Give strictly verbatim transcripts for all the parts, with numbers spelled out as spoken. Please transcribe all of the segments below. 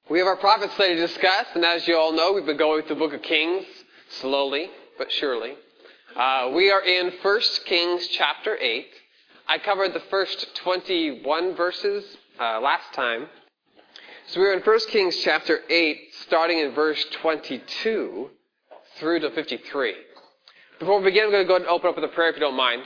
We have our prophet study to discuss, and as you all know, we've been going through the book of Kings, slowly but surely. Uh, we are in First Kings chapter eight. I covered the first twenty-one verses uh, last time. So we're in First Kings chapter eight, starting in verse twenty-two through to fifty-three. Before we begin, I'm going to go ahead and open up with a prayer if you don't mind.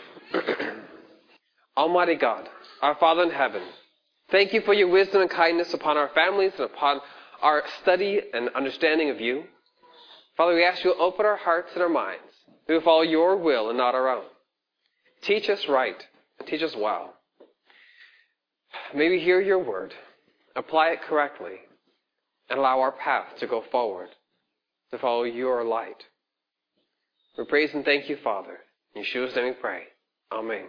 Almighty God, our Father in heaven, thank you for your wisdom and kindness upon our families and upon our study and understanding of you. Father, we ask you to open our hearts and our minds. We will follow your will and not our own. Teach us right and teach us well. May we hear your word, apply it correctly, and allow our path to go forward, to follow your light. We praise and thank you, Father. In Yeshua's name we pray. Amen.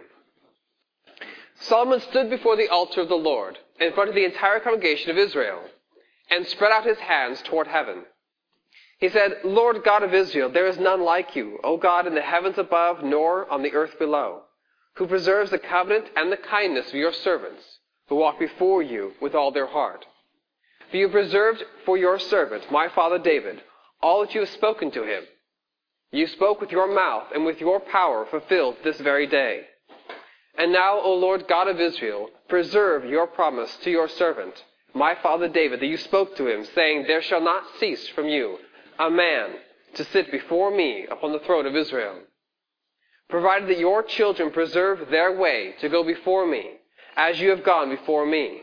Solomon stood before the altar of the Lord in front of the entire congregation of Israel and spread out his hands toward heaven. He said, Lord God of Israel, there is none like you, O God, in the heavens above nor on the earth below, who preserves the covenant and the kindness of your servants, who walk before you with all their heart. For you preserved for your servant, my father David, all that you have spoken to him. You spoke with your mouth and with your power fulfilled this very day. And now, O Lord God of Israel, preserve your promise to your servant, my father David, that you spoke to him, saying, there shall not cease from you a man to sit before me upon the throne of Israel, provided that your children preserve their way to go before me, as you have gone before me.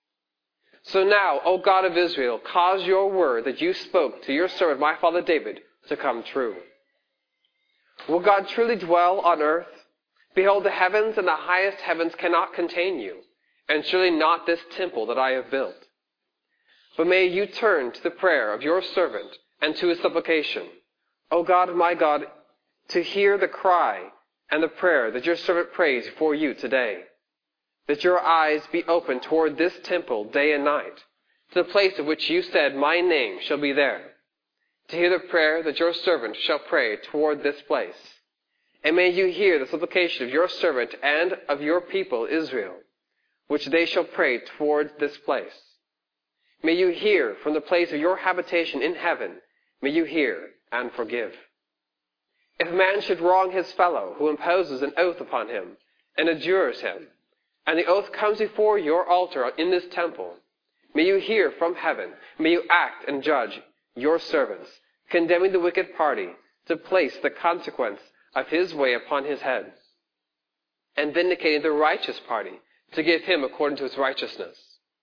So now, O God of Israel, cause your word that you spoke to your servant, my father David, to come true. Will God truly dwell on earth? Behold, the heavens and the highest heavens cannot contain you, and surely not this temple that I have built. But may you turn to the prayer of your servant and to his supplication, O God, my God, to hear the cry and the prayer that your servant prays for you today, that your eyes be open toward this temple day and night, to the place of which you said, my name shall be there, to hear the prayer that your servant shall pray toward this place. And may you hear the supplication of your servant and of your people Israel, which they shall pray toward this place. May you hear from the place of your habitation in heaven. May you hear and forgive. If a man should wrong his fellow who imposes an oath upon him and adjures him, and the oath comes before your altar in this temple, may you hear from heaven. May you act and judge your servants, condemning the wicked party to place the consequence of his way upon his head, and vindicating the righteous party to give him according to his righteousness.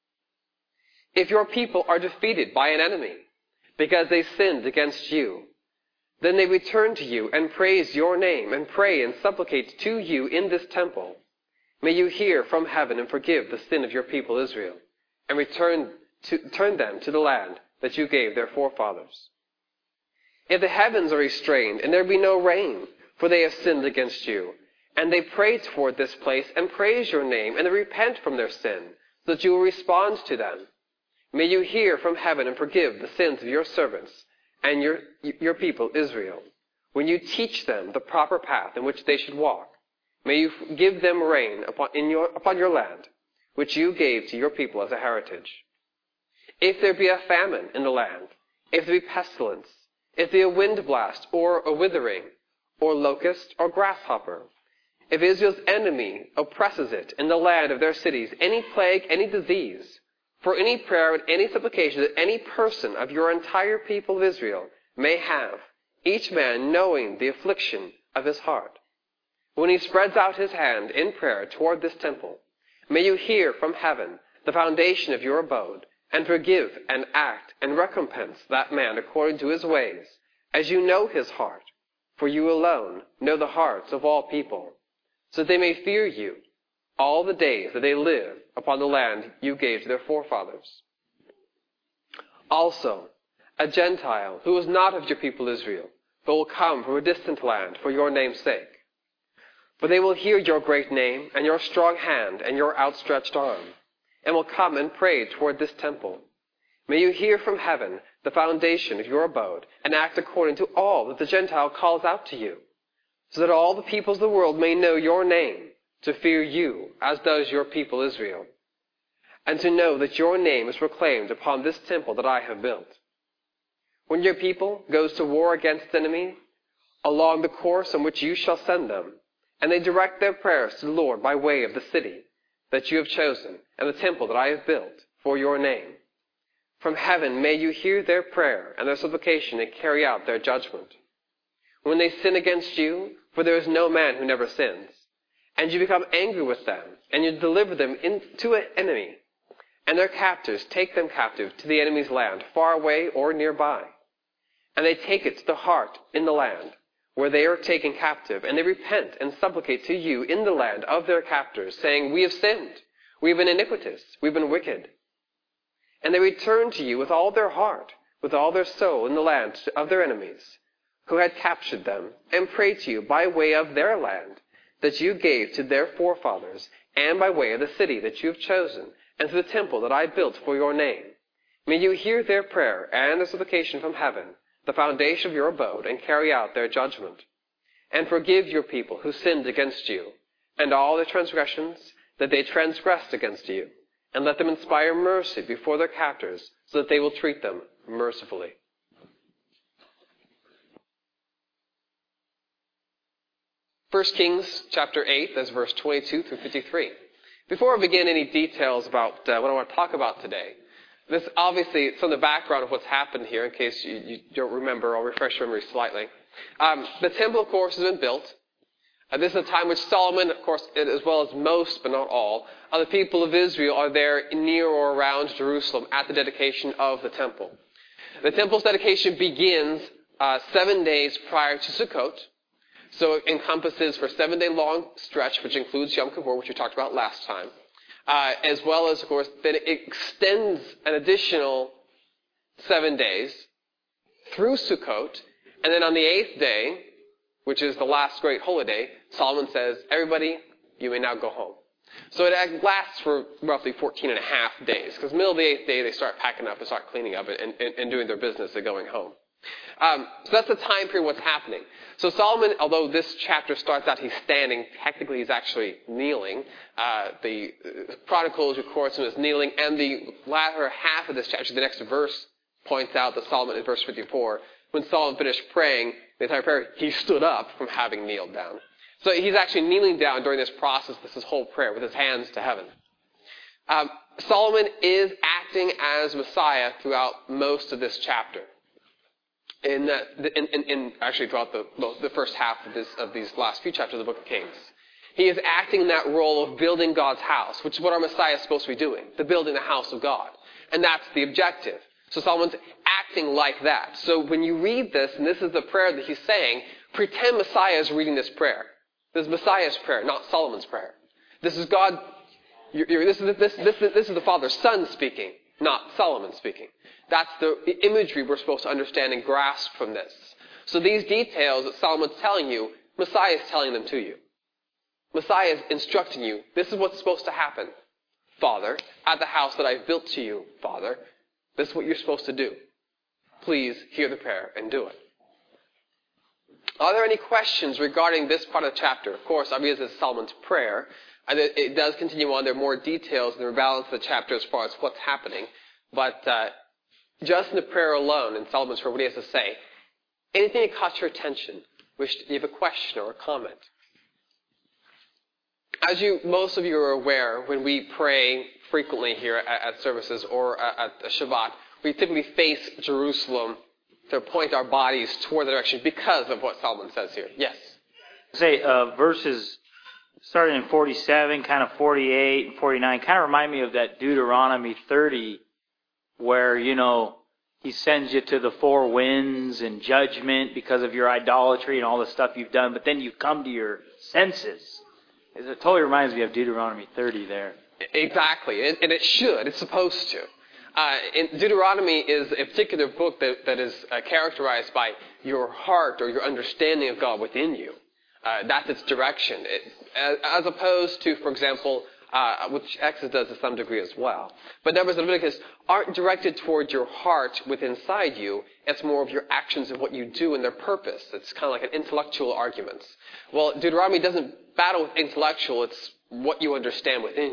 If your people are defeated by an enemy because they sinned against you, then they return to you and praise your name and pray and supplicate to you in this temple. May you hear from heaven and forgive the sin of your people Israel, and return to, turn them to the land that you gave their forefathers. If the heavens are restrained and there be no rain, for they have sinned against you, and they pray toward this place and praise your name, and they repent from their sin, so that you will respond to them. May you hear from heaven and forgive the sins of your servants and your, your people Israel, when you teach them the proper path in which they should walk. May you give them rain upon, in your, upon your land, which you gave to your people as a heritage. If there be a famine in the land, if there be pestilence, if there be a wind blast or a withering, or locust, or grasshopper, if Israel's enemy oppresses it in the land of their cities, any plague, any disease, for any prayer and any supplication that any person of your entire people of Israel may have, each man knowing the affliction of his heart, when he spreads out his hand in prayer toward this temple, may you hear from heaven the foundation of your abode, and forgive and act and recompense that man according to his ways, as you know his heart. For you alone know the hearts of all people, so that they may fear you all the days that they live upon the land you gave to their forefathers. Also, a Gentile who is not of your people Israel, but will come from a distant land for your name's sake. For they will hear your great name and your strong hand and your outstretched arm, and will come and pray toward this temple. May you hear from heaven the foundation of your abode, and act according to all that the Gentile calls out to you, so that all the peoples of the world may know your name, to fear you, as does your people Israel. and to know that your name is proclaimed upon this temple that I have built. When your people goes to war against the enemy, along the course on which you shall send them, and they direct their prayers to the Lord by way of the city that you have chosen, and the temple that I have built for your name, from heaven may you hear their prayer and their supplication and carry out their judgment. When they sin against you, for there is no man who never sins, and you become angry with them, and you deliver them into an enemy, and their captors take them captive to the enemy's land, far away or nearby, and they take it to the heart in the land where they are taken captive, and they repent and supplicate to you in the land of their captors, saying, we have sinned, we have been iniquitous, we have been wicked. And they return to you with all their heart, with all their soul in the land of their enemies, who had captured them, and pray to you by way of their land that you gave to their forefathers, and by way of the city that you have chosen, and to the temple that I built for your name. May you hear their prayer and their supplication from heaven, the foundation of your abode, and carry out their judgment. And forgive your people who sinned against you, and all their transgressions that they transgressed against you, and let them inspire mercy before their captors, so that they will treat them mercifully. First Kings chapter eight, that's verse twenty-two through fifty-three. Before I begin any details about uh, what I want to talk about today, this obviously some of the background of what's happened here, in case you, you don't remember, I'll refresh your memory slightly. Um, the temple, of course, has been built. Uh, this is a time which Solomon, of course, as well as most, but not all, of the people of Israel are there near or around Jerusalem at the dedication of the temple. The temple's dedication begins uh, seven days prior to Sukkot. So it encompasses for a seven-day-long stretch, which includes Yom Kippur, which we talked about last time, uh, as well as, of course, then it extends an additional seven days through Sukkot, and then on the eighth day, which is the last great holiday, Solomon says, everybody, you may now go home. So it lasts for roughly fourteen and a half days, because middle of the eighth day, they start packing up and start cleaning up and, and, and doing their business and going home. Um, so that's the time period what's happening. So Solomon, although this chapter starts out he's standing, technically he's actually kneeling. Uh, the uh, Chronicles records him as kneeling, and the latter half of this chapter, the next verse, points out that Solomon, in verse fifty-four, when Solomon finished praying the entire prayer, he stood up from having kneeled down. So he's actually kneeling down during this process, this, this whole prayer, with his hands to heaven. Um, Solomon is acting as Messiah throughout most of this chapter. In, that, in, in, in actually throughout the, the first half of, this, of these last few chapters of the book of Kings. He is acting that role of building God's house, which is what our Messiah is supposed to be doing, the building the house of God. And that's the objective. So Solomon's acting like that. So when you read this, and this is the prayer that he's saying, pretend Messiah is reading this prayer. This is Messiah's prayer, not Solomon's prayer. This is God, you're, you're, this, is, this, this, this is the Father's Son speaking, not Solomon speaking. That's the imagery we're supposed to understand and grasp from this. So these details that Solomon's telling you, Messiah is telling them to you. Messiah is instructing you, this is what's supposed to happen, Father, at the house that I've built to you, Father. This is what you're supposed to do. Please hear the prayer and do it. Are there any questions regarding this part of the chapter? Of course, obviously this is Solomon's prayer. And it, it does continue on. There are more details in the balance of the chapter as far as what's happening. But uh, just in the prayer alone, in Solomon's prayer, what he has to say, anything that caught your attention, wish you have a question or a comment? As you, most of you are aware, when we pray frequently here at, at services or at, at Shabbat, we typically face Jerusalem to point our bodies toward the direction because of what Solomon says here. Yes? Say, uh, verses starting in forty-seven, kind of forty-eight and forty-nine, kind of remind me of that Deuteronomy thirty, where, you know, he sends you to the four winds and judgment because of your idolatry and all the stuff you've done, but then you come to your senses. It totally reminds me of Deuteronomy thirty there. Exactly, and, and it should. It's supposed to. Uh, and Deuteronomy is a particular book that, that is uh, characterized by your heart or your understanding of God within you. Uh, that's its direction. It, as, as opposed to, for example, uh, which Exodus does to some degree as well. But Numbers and Leviticus aren't directed toward your heart within inside you. It's more of your actions and what you do and their purpose. It's kind of like an intellectual argument. Well, Deuteronomy doesn't battle with intellectual. It's what you understand within you.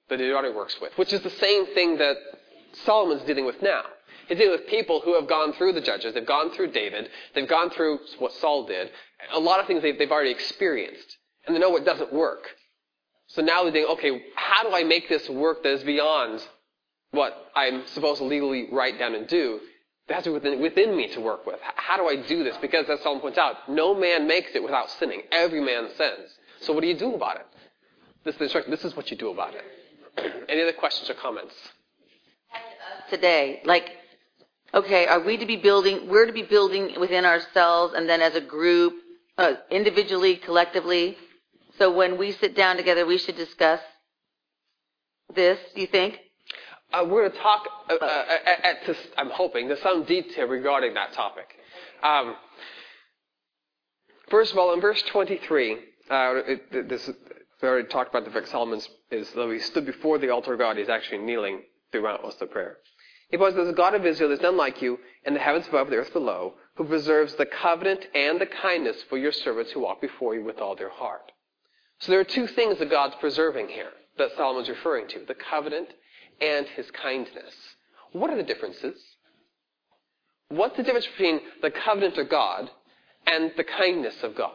that Deuteronomy works with, which is the same thing that Solomon's dealing with now. He's dealing with people who have gone through the judges, they've gone through David, they've gone through what Saul did, a lot of things they've, they've already experienced, and they know what doesn't work. So now they're thinking, okay, how do I make this work that is beyond what I'm supposed to legally write down and do? That's within, within me to work with. How do I do this? Because as Solomon points out, no man makes it without sinning. Every man sins. So what do you do about it? This is the instruction. This is what you do about it. Any other questions or comments? Today, like, okay, are we to be building, we're to be building within ourselves and then as a group, uh, individually, collectively. So when we sit down together, we should discuss this, do you think? Uh, we're going to talk, uh, uh, at, at to, I'm hoping, to some detail regarding that topic. Um, first of all, in verse twenty-three, uh, it, this, we already talked about the fact Solomon is, though he stood before the altar of God, he's actually kneeling throughout most of the prayer. He says, "There's a God of Israel, there's none like you, in the heavens above, the earth below, who preserves the covenant and the kindness for your servants who walk before you with all their heart." So there are two things that God's preserving here that Solomon's referring to, the covenant and his kindness. What are the differences? What's the difference between the covenant of God and the kindness of God?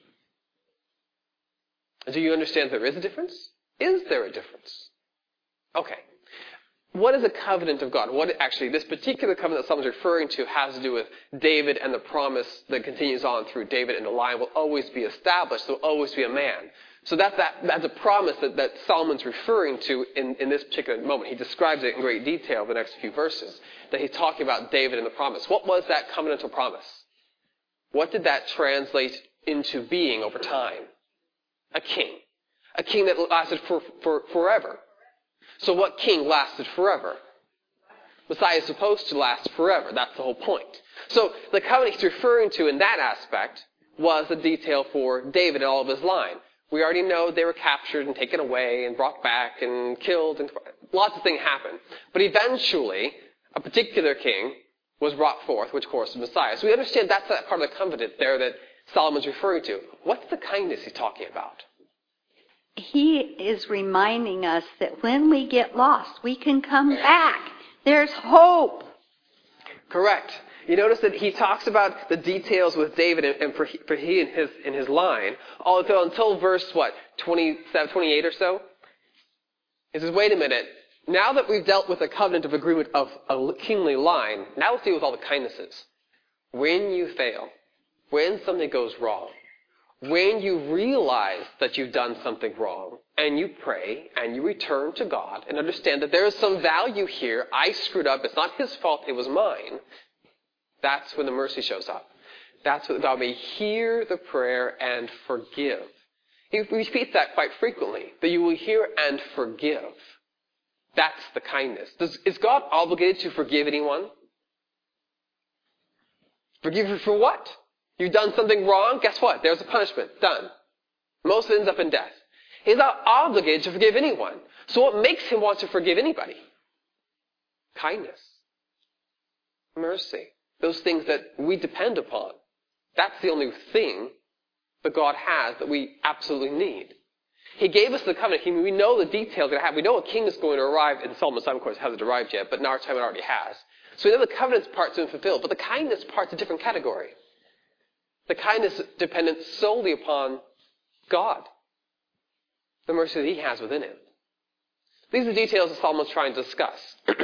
Do you understand there is a difference? Is there a difference? Okay. What is a covenant of God? What actually, this particular covenant that Solomon's referring to has to do with David and the promise that continues on through David, and the line will always be established. There will always be a man. So that's, that, that's a promise that, that Solomon's referring to in, in this particular moment. He describes it in great detail in the next few verses, that he's talking about David and the promise. What was that covenantal promise? What did that translate into being over time? A king. A king that lasted for, for forever. So what king lasted forever? Messiah is supposed to last forever. That's the whole point. So the covenant he's referring to in that aspect was the detail for David and all of his line. We already know they were captured and taken away and brought back and killed, and lots of things happened. But eventually, a particular king was brought forth, which of course is Messiah. So we understand that's that part of the covenant there that Solomon's referring to. What's the kindness he's talking about? He is reminding us that when we get lost, we can come back. There's hope. Correct. You notice that he talks about the details with David and for he, for he in his in his line, although until verse, what, twenty-seven, twenty-eight or so? He says, wait a minute. Now that we've dealt with a covenant of agreement of a kingly line, now let's deal with all the kindnesses. When you fail, when something goes wrong, when you realize that you've done something wrong, and you pray, and you return to God, and understand that there is some value here, I screwed up, it's not his fault, it was mine, that's when the mercy shows up. That's when God may hear the prayer and forgive. He repeats that quite frequently, that you will hear and forgive. That's the kindness. Does, is God obligated to forgive anyone? Forgive you for what? You've done something wrong? Guess what? There's a punishment. Done. Most ends up in death. He's not obligated to forgive anyone. So what makes him want to forgive anybody? Kindness. Mercy. Those things that we depend upon. That's the only thing that God has that we absolutely need. He gave us the covenant. He, we know the details that have. We know a king is going to arrive, and Solomon's time, of course, hasn't arrived yet, but in our time it already has. So we know the covenant's part's been fulfilled, but the kindness part's a different category. The kindness is dependent solely upon God. The mercy that he has within him. These are the details that Solomon's trying to discuss.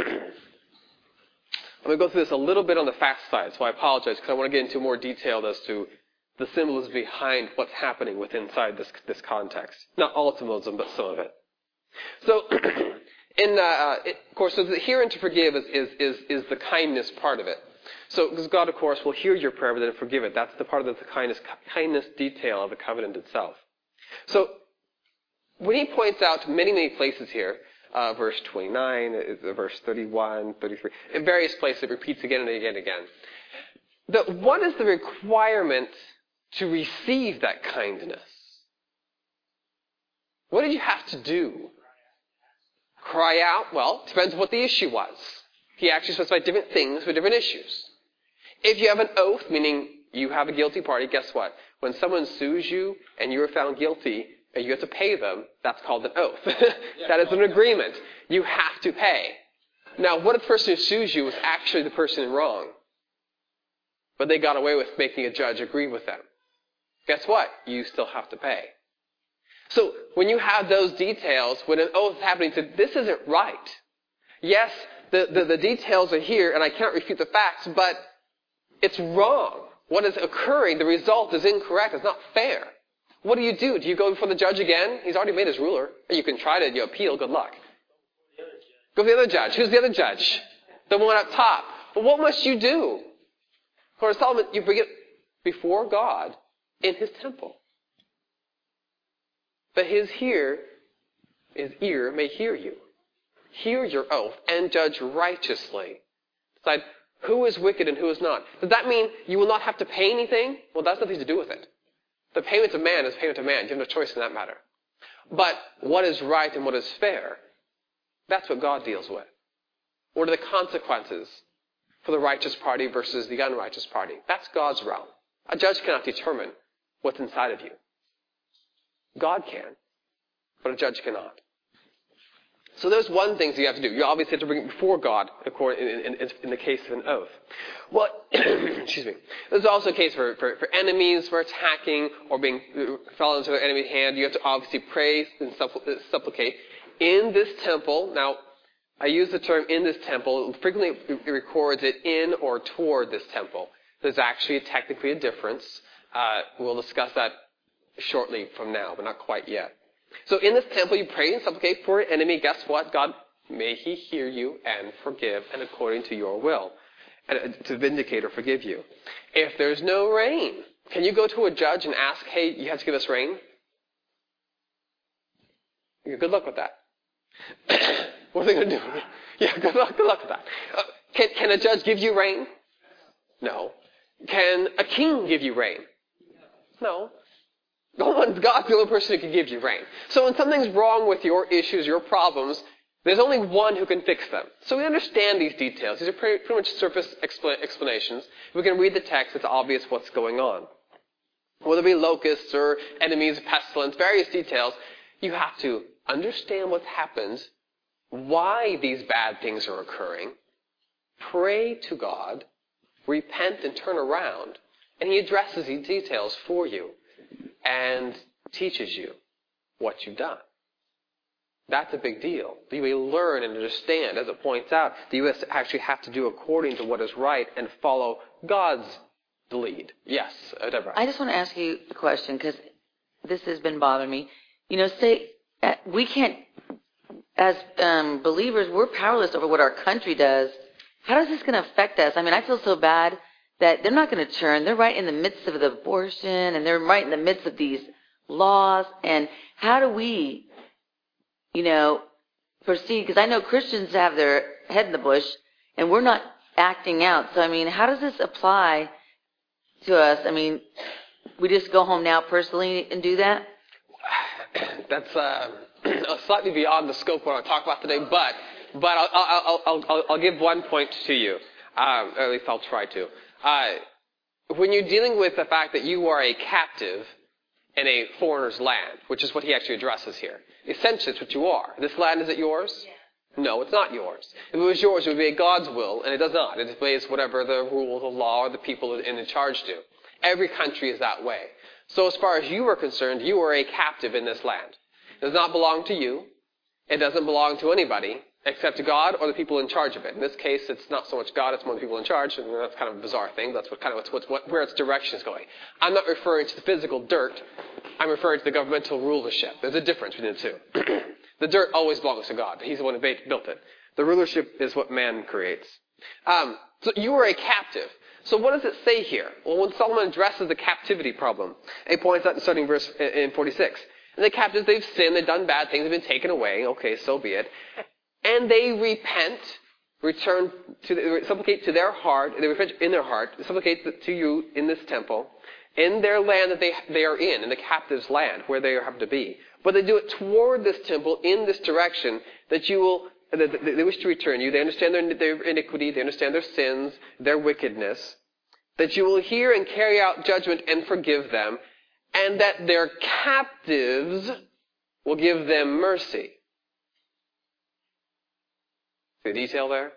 I'm going to go through this a little bit on the fast side, so I apologize because I want to get into more detail as to the symbolism behind what's happening within inside this this context. Not all symbolism, but some of it. So, in uh, it, of course, so the hear and to forgive is, is, is, is the kindness part of it. So, because God, of course, will hear your prayer, but then forgive it. That's the part of the kindness, kindness detail of the covenant itself. So, when he points out many, many places here, Uh, verse twenty-nine, uh, verse thirty-one, thirty-three. In various places, it repeats again and again and again. The, what is the requirement to receive that kindness? What did you have to do? Cry out? Well, depends on what the issue was. He actually specified different things for different issues. If you have an oath, meaning you have a guilty party, guess what? When someone sues you and you are found guilty, and you have to pay them, that's called an oath. That is an agreement. You have to pay. Now, what if the person who sues you was actually the person in wrong? But they got away with making a judge agree with them. Guess what? You still have to pay. So when you have those details, when an oath is happening, to this isn't right. Yes, the, the, the details are here, and I can't refute the facts, but it's wrong. What is occurring, the result is incorrect. It's not fair. What do you do? Do you go before the judge again? He's already made his ruler. You can try to you appeal. Good luck. Go to the other judge. Who's the other judge? The one up top. But what must you do? For Solomon, you bring it before God in his temple. But his hear, his ear may hear you. Hear your oath and judge righteously. Decide who is wicked and who is not. Does that mean you will not have to pay anything? Well, that's nothing to do with it. The payment of man is payment of man. You have no choice in that matter. But what is right and what is fair, that's what God deals with. What are the consequences for the righteous party versus the unrighteous party? That's God's realm. A judge cannot determine what's inside of you. God can, but a judge cannot. So there's one thing you have to do. You obviously have to bring it before God in, in, in, in the case of an oath. Well, excuse me. There's also a case for, for, for enemies, for attacking or being fell into their enemy's hand. You have to obviously pray and supplicate in this temple. Now, I use the term in this temple. Frequently it records it in or toward this temple. There's actually technically a difference. Uh, we'll discuss that shortly from now, but not quite yet. So in this temple, you pray and supplicate for an enemy. Guess what? God, may he hear you and forgive, and according to your will, and to vindicate or forgive you. If there's no rain, can you go to a judge and ask, hey, you have to give us rain? Good luck with that. What are they going to do? Yeah, good luck, good luck with that. Uh, can, can a judge give you rain? No. Can a king give you rain? No. God's the only person who can give you rain. So when something's wrong with your issues, your problems, there's only one who can fix them. So we understand these details. These are pretty, pretty much surface expl- explanations. If we can read the text, it's obvious what's going on. Whether it be locusts or enemies, pestilence, various details, you have to understand what happens, why these bad things are occurring, pray to God, repent and turn around, and he addresses these details for you and teaches you what you've done. That's a big deal. You may learn and understand, as it points out, that you actually have to do according to what is right and follow God's lead. Yes, Deborah. I just want to ask you a question, because this has been bothering me. You know, say, we can't, as um, believers, we're powerless over what our country does. How is this going to affect us? I mean, I feel so bad that they're not going to turn. They're right in the midst of the abortion, and they're right in the midst of these laws. And how do we, you know, proceed? Because I know Christians have their head in the bush, and we're not acting out. So, I mean, how does this apply to us? I mean, we just go home now personally and do that? That's uh, slightly beyond the scope of what I'll talk about today, but but I'll, I'll, I'll, I'll, I'll give one point to you, um, or at least I'll try to. Uh, when you're dealing with the fact that you are a captive in a foreigner's land, which is what he actually addresses here. Essentially, it's what you are. This land, is it yours? Yeah. No, it's not yours. If it was yours, it would be God's will, and it does not. It obeys whatever the rules of law or the people in charge do. Every country is that way. So as far as you are concerned, you are a captive in this land. It does not belong to you. It doesn't belong to anybody except to God or the people in charge of it. In this case, it's not so much God, it's more the people in charge, and that's kind of a bizarre thing. That's what kind of what's, what's, what, where its direction is going. I'm not referring to the physical dirt. I'm referring to the governmental rulership. There's a difference between the two. The dirt always belongs to God. He's the one who built it. The rulership is what man creates. Um, so you are a captive. So what does it say here? Well, when Solomon addresses the captivity problem, he points out in starting verse in forty-six. And the captives, they've sinned, they've done bad things, they've been taken away. Okay, so be it. And they repent, return to the, supplicate to their heart, they repent in their heart, supplicate to you in this temple, in their land that they they are in, in the captive's land, where they have to be. But they do it toward this temple, in this direction, that you will, that they wish to return you. They understand their, their iniquity, they understand their sins, their wickedness, that you will hear and carry out judgment and forgive them, and that their captives will give them mercy. See the detail there?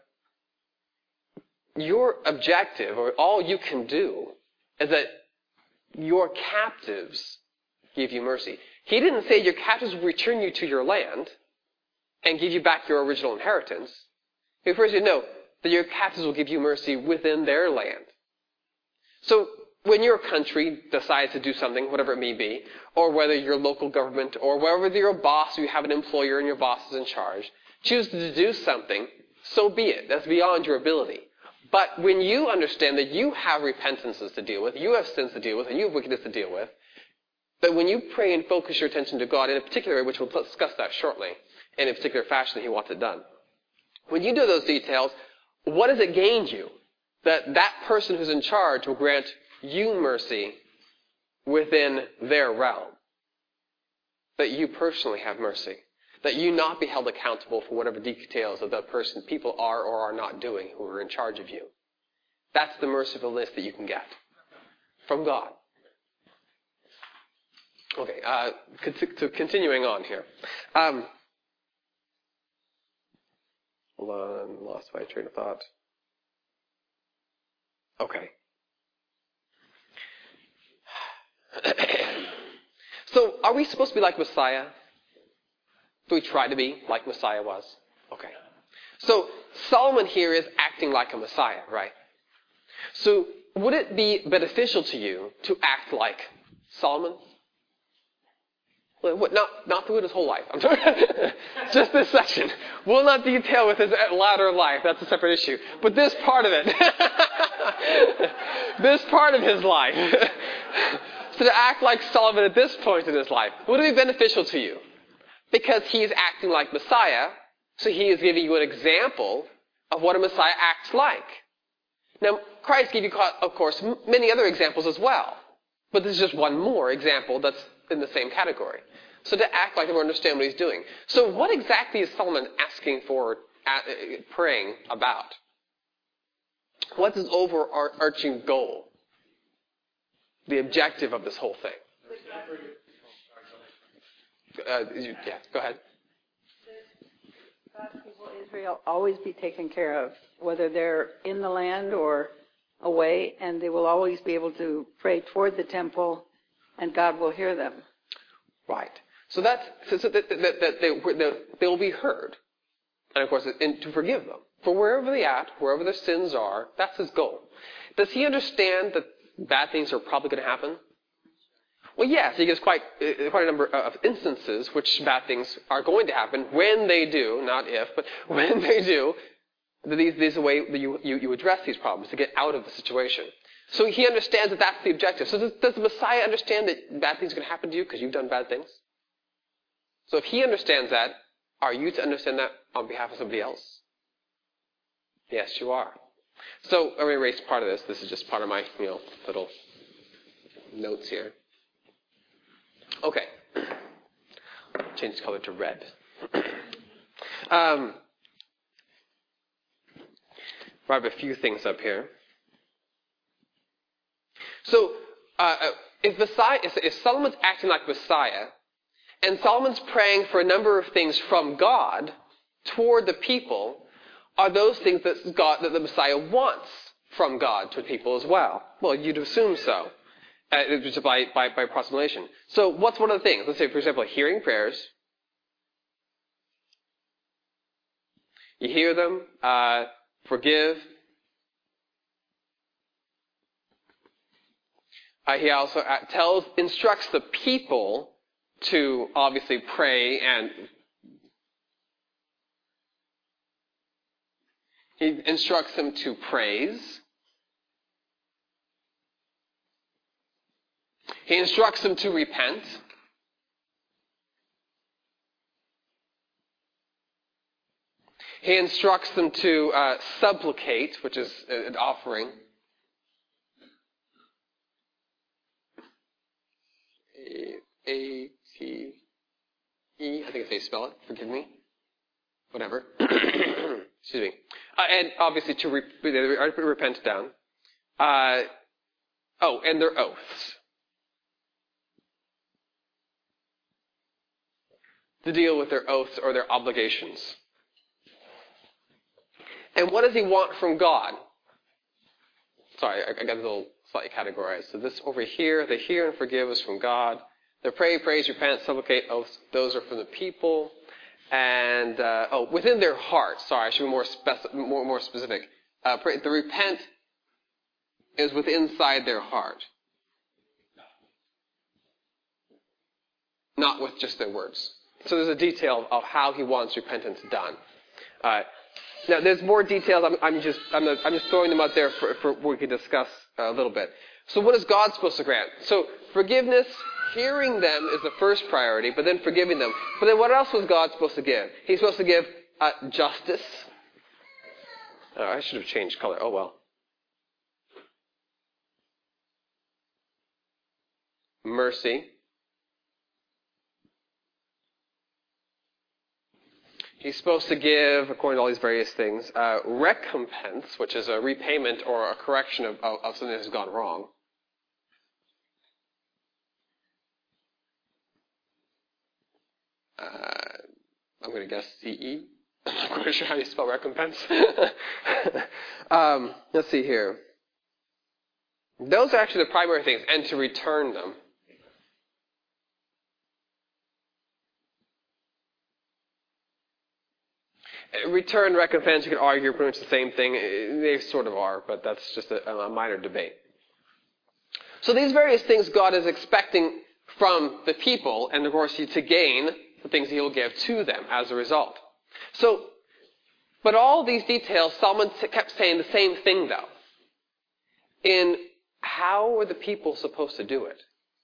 Your objective, or all you can do, is that your captives give you mercy. He didn't say your captives will return you to your land and give you back your original inheritance. He first said, no, that your captives will give you mercy within their land. So when your country decides to do something, whatever it may be, or whether your local government, or whether you're a boss, or you have an employer and your boss is in charge, chooses to do something, so be it. That's beyond your ability. But when you understand that you have repentances to deal with, you have sins to deal with, and you have wickedness to deal with, that when you pray and focus your attention to God in a particular way, which we'll discuss that shortly, in a particular fashion that He wants it done. When you do those details, what does it gain you? That that person who's in charge will grant you mercy within their realm. That you personally have mercy. That you not be held accountable for whatever details of that person people are or are not doing who are in charge of you. That's the mercifulness that you can get from God. Okay, uh, to continuing on here. Um, hold on, lost my train of thought. Okay. So, are we supposed to be like Messiah? Do we try to be like Messiah was? Okay. So, Solomon here is acting like a Messiah, right? So, would it be beneficial to you to act like Solomon? Well, what, not, not through his whole life. I'm sorry. Just this section. We'll not detail with his latter life. That's a separate issue. But this part of it. This part of his life. So to act like Solomon at this point in his life, would it be beneficial to you? Because he's acting like Messiah, so he is giving you an example of what a Messiah acts like. Now, Christ gave you, of course, many other examples as well. But this is just one more example that's in the same category. So to act like they understand what he's doing. So what exactly is Solomon asking for, uh, praying about? What's his overarching goal? The objective of this whole thing? Uh, yeah, go ahead. God's people, Israel, always be taken care of, whether they're in the land or away, and they will always be able to pray toward the temple, and God will hear them. Right. So that's so that, that, that they, that they'll be heard, and of course, and to forgive them for wherever they're at, wherever their sins are. That's his goal. Does he understand that bad things are probably going to happen? Well, yes, he gives quite quite a number of instances which bad things are going to happen when they do, not if, but when they do. These, these are the way that you, you, you address these problems to get out of the situation. So he understands that that's the objective. So does, does the Messiah understand that bad things are going to happen to you because you've done bad things? So if he understands that, are you to understand that on behalf of somebody else? Yes, you are. So I'm going to erase part of this. This is just part of my, you know, little notes here. Okay. Change the color to red. um, I have a few things up here. So, uh, if, Messiah, if Solomon's acting like Messiah, and Solomon's praying for a number of things from God toward the people, are those things that God, that the Messiah wants from God to the people as well? Well, you'd assume so, uh, just by, by, by approximation. So, what's one of the things? Let's say, for example, hearing prayers. You hear them, uh, forgive. Uh, he also uh, tells, instructs the people to obviously pray, and he instructs them to praise. He instructs them to repent. He instructs them to uh, supplicate, which is an offering. A T E, I think it's how you spell it. Forgive me. Whatever. Excuse me. Uh, and obviously to re- repent down. Uh, oh, and their oaths. to deal with their oaths or their obligations. And what does he want from God? Sorry, I, I got a little slightly categorized. So this over here, the hear and forgive is from God. The pray, praise, repent, supplicate, oaths, those are from the people. And, uh, oh, within their heart, sorry, I should be more, speci- more, more specific. Uh, pray, the repent is within inside their heart. Not with just their words. So there's a detail of how he wants repentance done. Uh, now, there's more details. I'm, I'm just I'm, I'm just throwing them out there for, for we can discuss a little bit. So what is God supposed to grant? So forgiveness, hearing them is the first priority, but then forgiving them. But then what else was God supposed to give? He's supposed to give uh, justice. Oh, I should have changed color. Oh, well. Mercy. He's supposed to give, according to all these various things, uh, recompense, which is a repayment or a correction of, of, of something that has gone wrong. Uh, I'm going to guess C E. I'm not quite sure how you spell recompense. um, let's see here. Those are actually the primary things, and to return them. Return, recompense, you could argue pretty much the same thing. They sort of are, but that's just a, a minor debate. So these various things God is expecting from the people, and of course to gain the things he will give to them as a result. So, but all these details, Solomon kept saying the same thing though. In how were the people supposed to do it?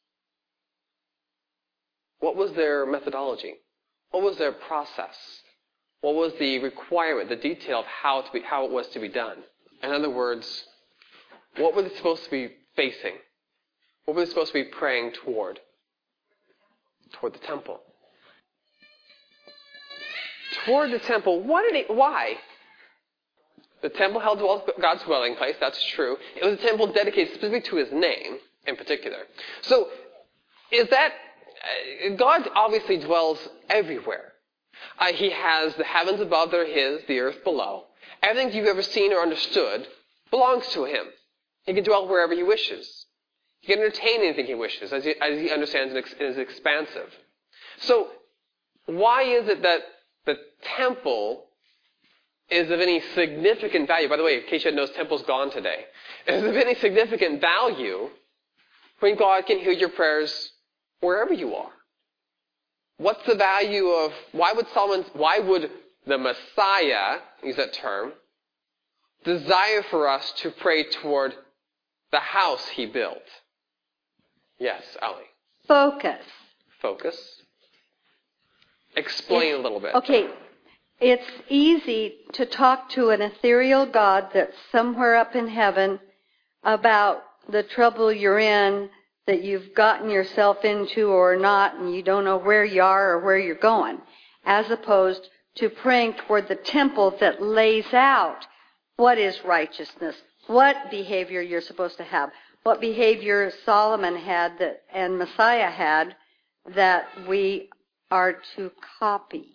What was their methodology? What was their process? What was the requirement, the detail of how to be, how it was to be done? In other words, what were they supposed to be facing? What were they supposed to be praying toward? Toward the temple. Toward the temple. What did it, why? The temple held God's dwelling place, that's true. It was a temple dedicated specifically to his name in particular. So, is that, uh, God obviously dwells everywhere. Uh, he has the heavens above, they're his, the earth below. Everything you've ever seen or understood belongs to him. He can dwell wherever he wishes. He can entertain anything he wishes, as he, as he understands and is expansive. So, why is it that the temple is of any significant value? By the way, in case you had noticed, temple's gone today. Is of any significant value when God can hear your prayers wherever you are? What's the value of, why would Solomon, why would the Messiah, use that term, desire for us to pray toward the house he built? Yes, Ali. Focus. Focus. Explain a little bit. Okay. It's easy to talk to an ethereal God that's somewhere up in heaven about the trouble you're in, that you've gotten yourself into or not, and you don't know where you are or where you're going, as opposed to praying toward the temple that lays out what is righteousness, what behavior you're supposed to have, what behavior Solomon had that, and Messiah had that we are to copy.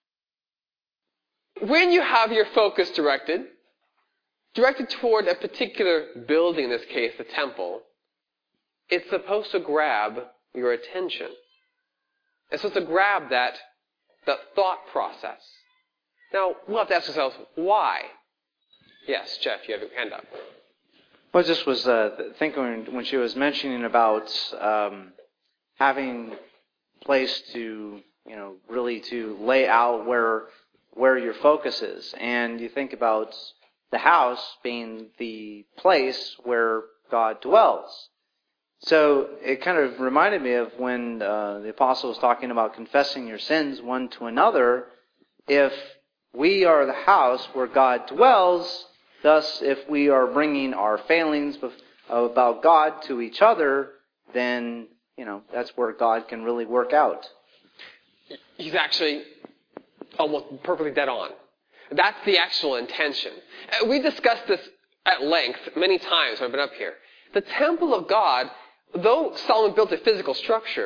When you have your focus directed, directed toward a particular building, in this case, the temple, it's supposed to grab your attention. It's supposed to grab that, that thought process. Now, we'll have to ask ourselves, why? Yes, Jeff, you have your hand up. Well, I just was uh, thinking when she was mentioning about um, having place to, you know, really to lay out where where your focus is. And you think about the house being the place where God dwells. So it kind of reminded me of when uh, the apostle was talking about confessing your sins one to another. If we are the house where God dwells, thus if we are bringing our failings about God to each other, then, you know, that's where God can really work out. He's actually almost perfectly dead on. That's the actual intention. We discussed this at length many times when I've been up here. The temple of God, though Solomon built a physical structure,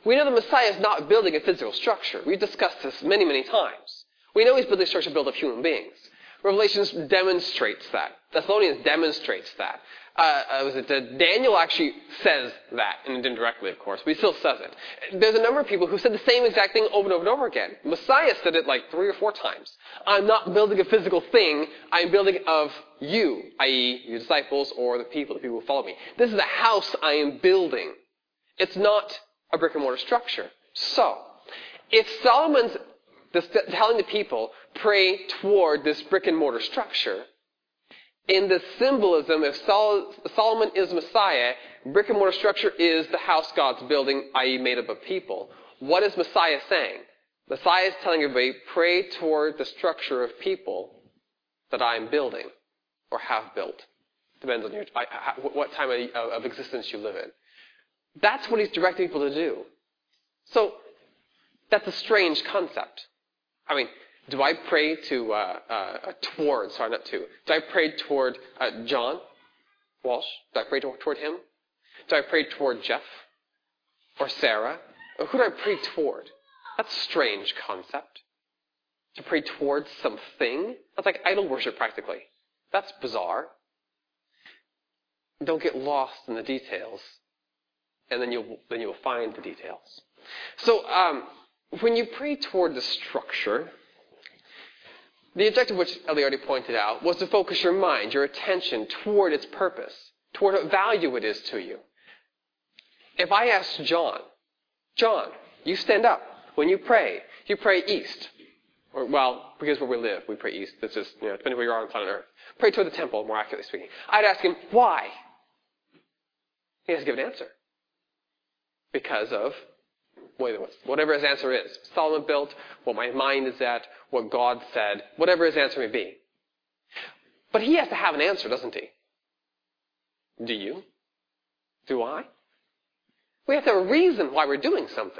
We know the Messiah is not building a physical structure. We've discussed this many, many times. We know he's building a structure built of human beings. Revelations demonstrates that. Thessalonians demonstrates that. Uh, uh, was it, uh, Daniel actually says that, and indirectly, of course, but he still says it. There's a number of people who said the same exact thing over and over and over again. Messiah said it like three or four times. I'm not building a physical thing. I'm building of you, that is, your disciples or the people, the people who follow me. This is a house I am building. It's not a brick and mortar structure. So, if Solomon's telling the people, pray toward this brick and mortar structure, in the symbolism, if Sol- Solomon is Messiah, brick and mortar structure is the house God's building, that is made up of people. What is Messiah saying? Messiah is telling everybody, pray toward the structure of people that I'm building or have built. Depends on your, what time of existence you live in. That's what he's directing people to do. So, that's a strange concept. I mean, do I pray to, uh, uh, toward, sorry, not to, do I pray toward uh, John Walsh? Do I pray toward him? Do I pray toward Jeff? Or Sarah? Or who do I pray toward? That's a strange concept. To pray toward something? That's like idol worship, practically. That's bizarre. Don't get lost in the details, and then you'll, then you'll find the details. So, um, when you pray toward the structure, the objective, which Ellie already pointed out, was to focus your mind, your attention toward its purpose, toward what value it is to you. If I asked John, John, you stand up. When you pray, you pray east. Or, well, because where we live, we pray east. This is, you know, depending where you are on planet Earth. Pray toward the temple, more accurately speaking. I'd ask him, why? He has to give an answer. Because of whatever his answer is. Solomon built, what my mind is at, what God said, whatever his answer may be. But he has to have an answer, doesn't he? Do you? Do I? We have to have a reason why we're doing something.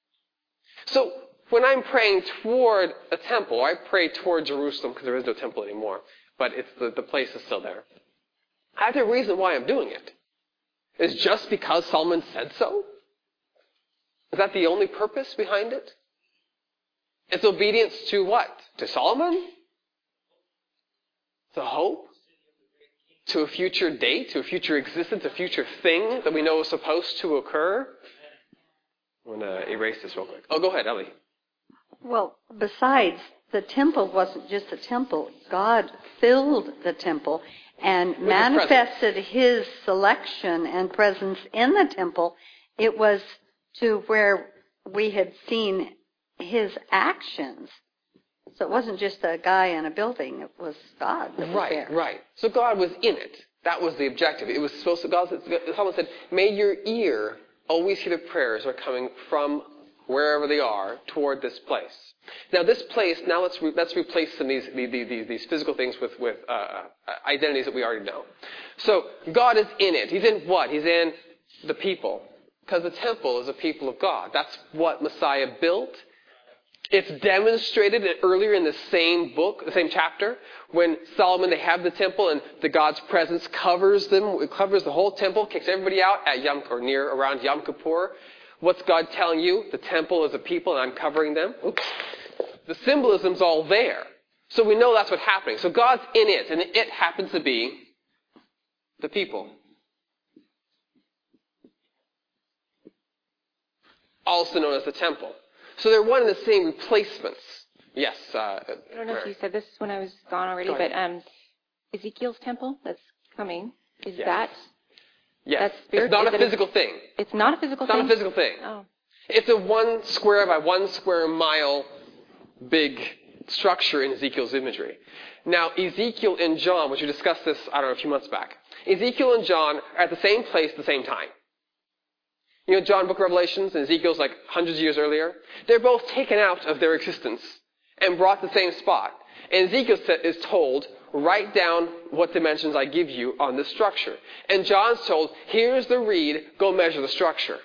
So, when I'm praying toward a temple, I pray toward Jerusalem because there is no temple anymore, but it's the, the place is still there. I have to have a reason why I'm doing it. Is it just because Solomon said so? Is that the only purpose behind it? It's obedience to what? To Solomon? To hope? To a future date? To a future existence? A future thing that we know is supposed to occur? I'm going to erase this real quick. Oh, go ahead, Ellie. Well, besides, the temple wasn't just a temple. God filled the temple and With manifested his selection and presence in the temple. It was to where we had seen his actions. So it wasn't just a guy in a building. It was God that was right, there. Right, right. So God was in it. That was the objective. It was supposed to, God, someone said, may your ear always hear the prayers that are coming from wherever they are toward this place. Now this place, now let's re, let's replace some of these, these, these, these physical things with, with uh, identities that we already know. So God is in it. He's in what? He's in the people. Because the temple is a people of God. That's what Messiah built. It's demonstrated earlier in the same book, the same chapter, when Solomon, they have the temple and the God's presence covers them, it covers the whole temple, kicks everybody out at Yom, or near around Yom Kippur. What's God telling you? The temple is a people and I'm covering them. Oops. The symbolism's all there. So we know that's what's happening. So God's in it, and it happens to be the people. Also known as the temple. So they're one and the same replacements. Yes. Uh, I don't know Mary. if you said this when I was gone already, but um, Ezekiel's temple that's coming, is yes. that... Yes. That's it's not is a physical a, thing. It's not a physical it's thing? It's not a physical thing. Oh. It's a one square by one square mile big structure in Ezekiel's imagery. Now, Ezekiel and John, which we discussed this, I don't know, a few months back. Ezekiel and John are at the same place at the same time. You know, John, Book of Revelations, and Ezekiel's like hundreds of years earlier. They're both taken out of their existence and brought to the same spot. And Ezekiel is told, write down what dimensions I give you on this structure. And John's told, here's the reed, go measure the structure.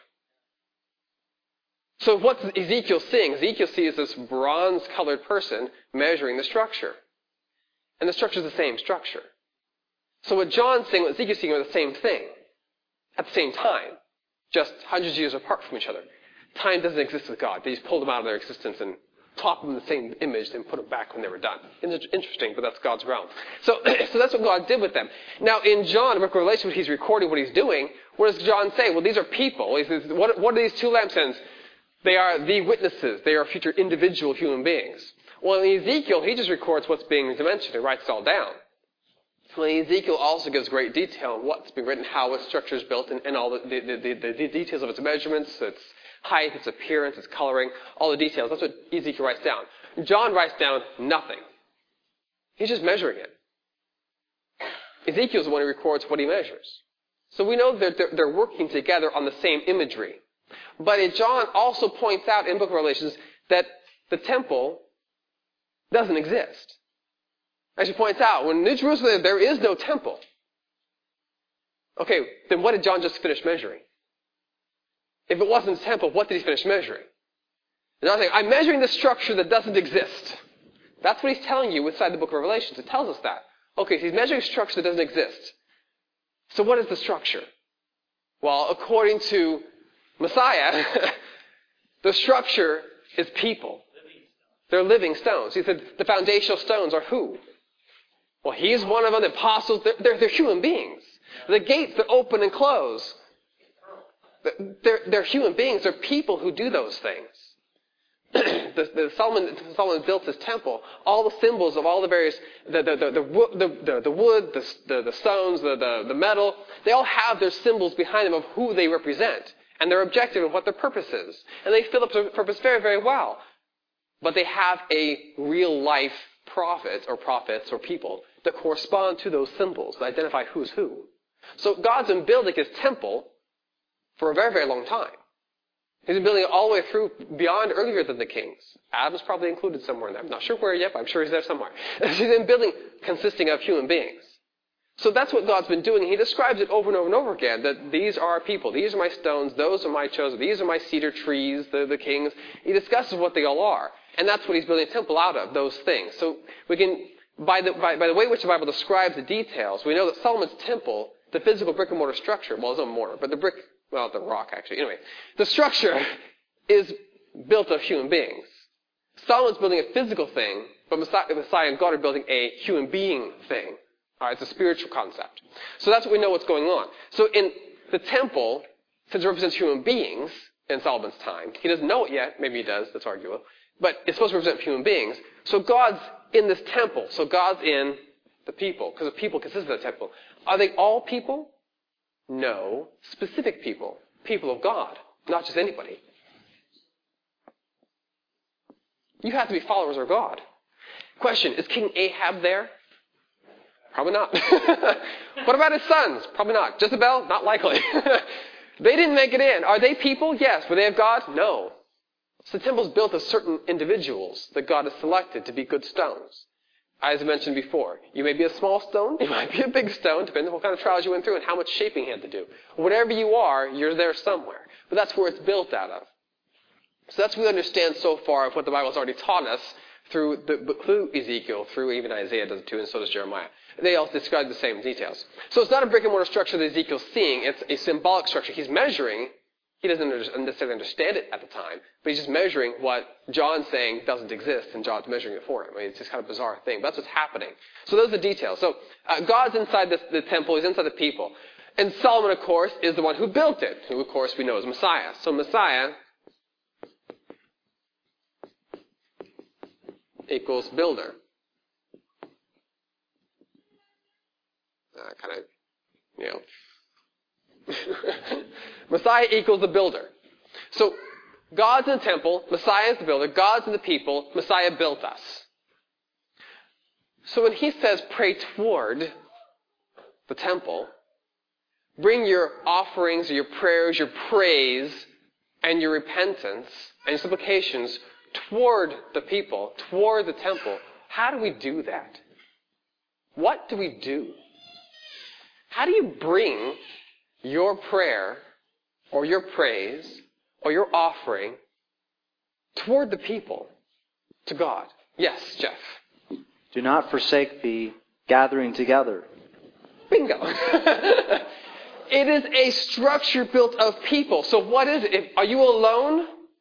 So what's Ezekiel seeing? Ezekiel sees this bronze-colored person measuring the structure. And the structure is the same structure. So what John's seeing, what Ezekiel's seeing are the same thing at the same time, just hundreds of years apart from each other. time doesn't exist with God. They just pulled them out of their existence and taught them the same image and put them back when they were done. It's interesting, but that's God's realm. So, so that's what God did with them. Now, in John, the book of Revelation, when he's recording what he's doing, what does John say? Well, these are people. He says, what, what are these two lampstands? They are the witnesses. They are future individual human beings. Well, in Ezekiel, he just records what's being mentioned and writes it all down. Well, Ezekiel also gives great detail on what's been written, how its structure is built, and, and all the, the, the, the, the details of its measurements, its height, its appearance, its coloring, all the details. That's what Ezekiel writes down. John writes down nothing. He's just measuring it. Ezekiel's the one who records what he measures. So we know that they're, they're working together on the same imagery. But John also points out in the book of Revelations that the temple doesn't exist. As he points out, when New Jerusalem, there is no temple. Okay, then what did John just finish measuring? If it wasn't a temple, what did he finish measuring? John's saying, I'm measuring the structure that doesn't exist. That's what he's telling you inside the book of Revelations. It tells us that. Okay, so he's measuring a structure that doesn't exist. So what is the structure? Well, according to Messiah, the structure is people. They're living stones. He said the foundational stones are who? Well, he's one of them. The apostles, they're, they're, they're human beings. The gates that open and close, they're, they're human beings. They're people who do those things. the, the Solomon, Solomon built his temple. All the symbols of all the various, the, the, the, the, the, the wood, the, the, the stones, the, the, the metal, they all have their symbols behind them of who they represent and their objective and what their purpose is. And they fill up their purpose very, very well. But they have a real life prophet or prophets or people that correspond to those symbols, that identify who's who. So God's been building his temple for a very, very long time. He's been building it all the way through beyond earlier than the kings. Adam's probably included somewhere in there. I'm not sure where yet, but I'm sure he's there somewhere. He's been building consisting of human beings. So that's what God's been doing. He describes it over and over and over again, that these are our people. These are my stones. Those are my chosen. These are my cedar trees, the, the kings. He discusses what they all are. And that's what he's building a temple out of, those things. So we can, by the, by, by the way in which the Bible describes the details, we know that Solomon's temple, the physical brick and mortar structure, well, it's not mortar, but the brick, well, the rock actually. Anyway, the structure is built of human beings. Solomon's building a physical thing, but Messiah, Messiah and God are building a human being thing. All right, it's a spiritual concept. So that's what we know what's going on. So in the temple, since it represents human beings in Solomon's time, he doesn't know it yet. Maybe he does. That's arguable. But it's supposed to represent human beings. So God's in this temple. So God's in the people, because the people consist of the temple. Are they all people? No. Specific people. People of God. Not just anybody. You have to be followers of God. Question, is King Ahab there? Probably not. What about his sons? Probably not. Jezebel? Not likely. They didn't make it in. Are they people? Yes. Were they of God? No. So the temple's built of certain individuals that God has selected to be good stones. As I mentioned before, you may be a small stone, you might be a big stone, depending on what kind of trials you went through and how much shaping you had to do. Whatever you are, you're there somewhere. But that's where it's built out of. So that's what we understand so far of what the Bible has already taught us through, the, through Ezekiel, through even Isaiah does it too, and so does Jeremiah. They all describe the same details. So it's not a brick and mortar structure that Ezekiel's seeing, it's a symbolic structure. He's measuring. He doesn't necessarily understand it at the time, but he's just measuring what John's saying doesn't exist, and John's measuring it for him. I mean, it's just kind of a bizarre thing, but that's what's happening. So those are the details. So uh, God's inside this, the temple, he's inside the people. And Solomon, of course, is the one who built it, who, of course, we know is Messiah. So Messiah equals builder. Uh, kind of, you know... Messiah equals the builder. So, God's in the temple, Messiah is the builder, God's in the people, Messiah built us. So when he says pray toward the temple, bring your offerings, your prayers, your praise, and your repentance, and your supplications toward the people, toward the temple. How do we do that? What do we do? How do you bring your prayer or your praise or your offering toward the people to God? Yes, Jeff. Do not forsake the gathering together. Bingo. It is a structure built of people. So what is it? If, are you alone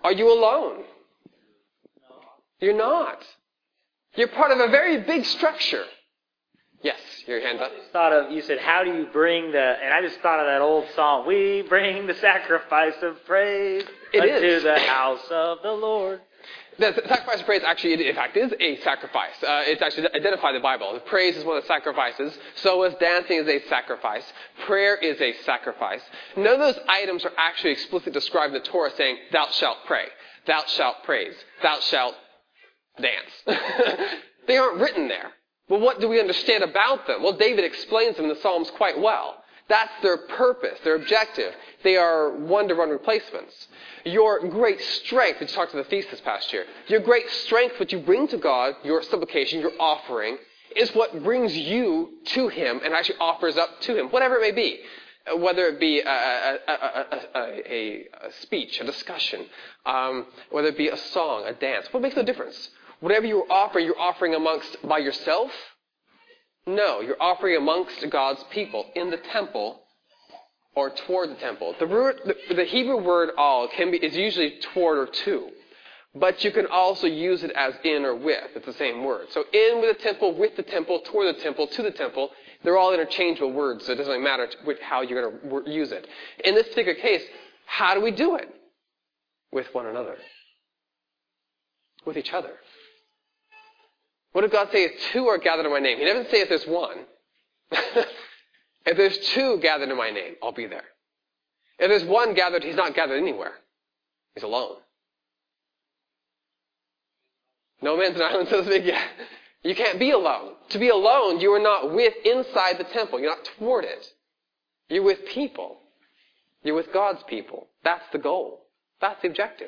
Are you alone? You're not. You're part of a very big structure. Yes, your hand up. I just thought of, you said, how do you bring the, and I just thought of that old song, we bring the sacrifice of praise It unto is. the house of the Lord. The sacrifice of praise actually, in fact, is a sacrifice. Uh, it's actually identified in the Bible. Praise is one of the sacrifices. So is dancing is a sacrifice. Prayer is a sacrifice. None of those items are actually explicitly described in the Torah saying, thou shalt pray, thou shalt praise, thou shalt dance. They aren't written there. Well, what do we understand about them? Well, David explains them in the Psalms quite well. That's their purpose, their objective. They are one-to-one replacements. Your great strength, we talked to the feast this past year, your great strength, what you bring to God, your supplication, your offering, is what brings you to Him and actually offers up to Him, whatever it may be. Whether it be a, a, a, a, a speech, a discussion, um, whether it be a song, a dance, what makes no difference? Whatever you're offering, you're offering amongst by yourself? No, you're offering amongst God's people in the temple or toward the temple. The, word, the, the Hebrew word all can be is usually toward or to, but you can also use it as in or with. It's the same word. So in with the temple, with the temple, toward the temple, to the temple. They're all interchangeable words, so it doesn't really matter how you're going to use it. In this particular case, how do we do it? With one another. With each other. What did God say? If two are gathered in my name. He doesn't say if there's one. If there's two gathered in my name, I'll be there. If there's one gathered, he's not gathered anywhere. He's alone. No man's an island, so to speak. Yeah. You can't be alone. To be alone, you are not with inside the temple. You're not toward it. You're with people. You're with God's people. That's the goal. That's the objective.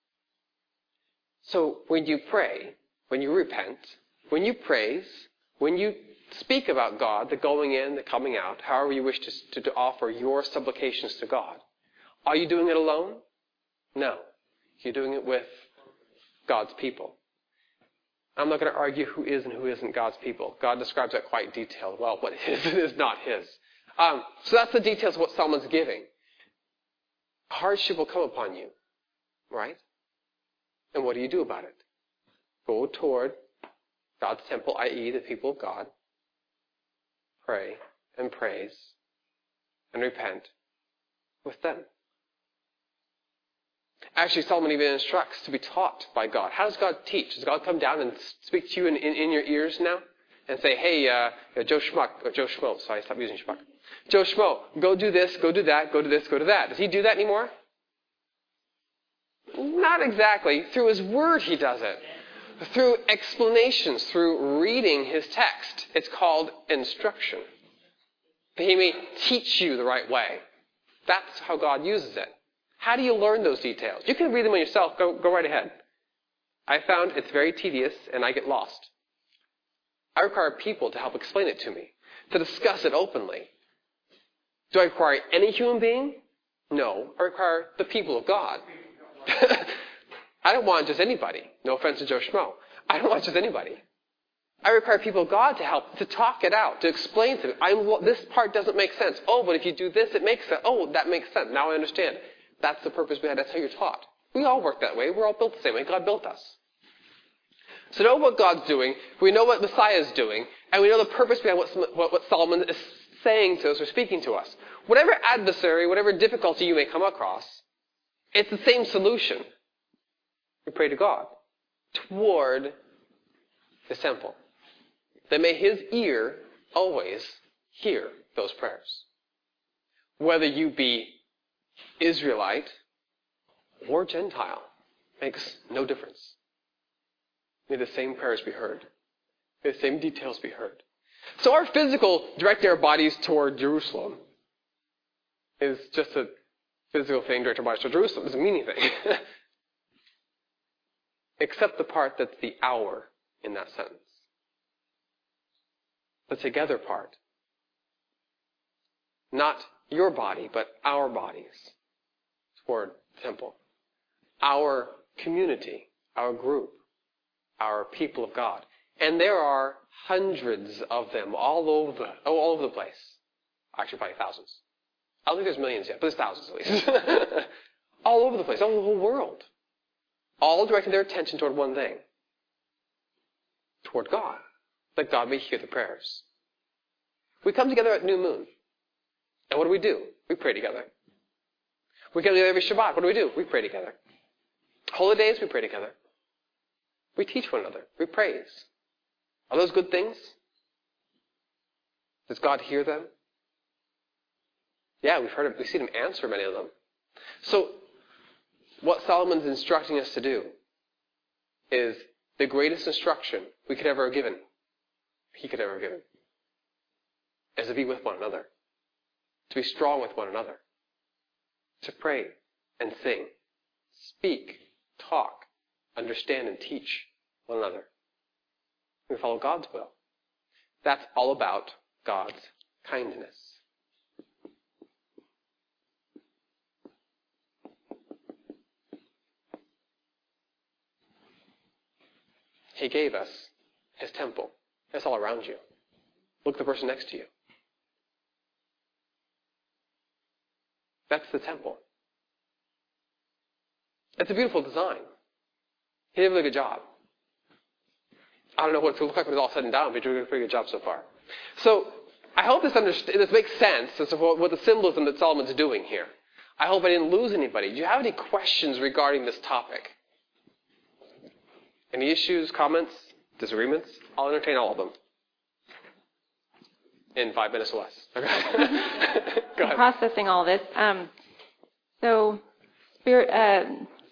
So when you pray, when you repent, when you praise, when you speak about God, the going in, the coming out, however you wish to, to, to offer your supplications to God, are you doing it alone? No. You're doing it with God's people. I'm not going to argue who is and who isn't God's people. God describes that quite detailed. Well, what is and is not His. Um, so that's the details of what Solomon's giving. Hardship will come upon you, right? And what do you do about it? Go toward God's temple, that is the people of God. Pray and praise and repent with them. Actually, Solomon even instructs to be taught by God. How does God teach? Does God come down and speak to you in, in, in your ears now? And say, hey, uh, Joe Schmuck, or Joe Schmo, sorry, stop using Schmuck. Joe Schmo, go do this, go do that, go do this, go do that. Does he do that anymore? Not exactly. Through his word he does it. Through explanations, through reading his text. It's called instruction. He may teach you the right way. That's how God uses it. How do you learn those details? You can read them on yourself. Go, go right ahead. I found it's very tedious and I get lost. I require people to help explain it to me, to discuss it openly. Do I require any human being? No. I require the people of God. I don't want just anybody. No offense to Joe Schmo. I don't want just anybody. I require people of God to help, to talk it out, to explain to me. I'm, this part doesn't make sense. Oh, but if you do this, it makes sense. Oh, that makes sense. Now I understand. That's the purpose behind it. That's how you're taught. We all work that way. We're all built the same way. God built us. So know what God's doing. We know what Messiah is doing. And we know the purpose behind what, what, what Solomon is saying to us or speaking to us. Whatever adversary, whatever difficulty you may come across, it's the same solution. We pray to God toward His temple. That may His ear always hear those prayers. Whether you be Israelite or Gentile, makes no difference. May the same prayers be heard. May the same details be heard. So our physical directing our bodies toward Jerusalem is just a physical thing directing our bodies toward Jerusalem. It doesn't mean anything. Except the part that's the our in that sentence. The together part. Not your body, but our bodies toward the temple. Our community, our group, our people of God. And there are hundreds of them all over the, oh, all over the place. Actually, probably thousands. I don't think there's millions yet, but there's thousands at least. All over the place, all over the whole world. all directing their attention toward one thing, toward God, that God may hear the prayers. We come together at new moon, and what do we do? We pray together. We come together every Shabbat. What do we do? We pray together. Holy days, we pray together. We teach one another. We praise. Are those good things? Does God hear them? Yeah, we've heard of, we've seen him answer many of them. So, what Solomon's instructing us to do is the greatest instruction we could ever have given, he could ever have given, is to be with one another, to be strong with one another, to pray and sing, speak, talk, understand and teach one another. We follow God's will. That's all about God's kindness. He gave us his temple. It's all around you. Look at the person next to you. That's the temple. It's a beautiful design. He did a really good job. I don't know what it's going to look like when it's all said and done, but he did a pretty good job so far. So, I hope this, underst- this makes sense as to what, what the symbolism that Solomon's doing here. I hope I didn't lose anybody. Do you have any questions regarding this topic? Any issues, comments, disagreements? I'll entertain all of them. In five minutes or less. Okay. Go ahead. Processing all this. Um, so, spirit. Uh,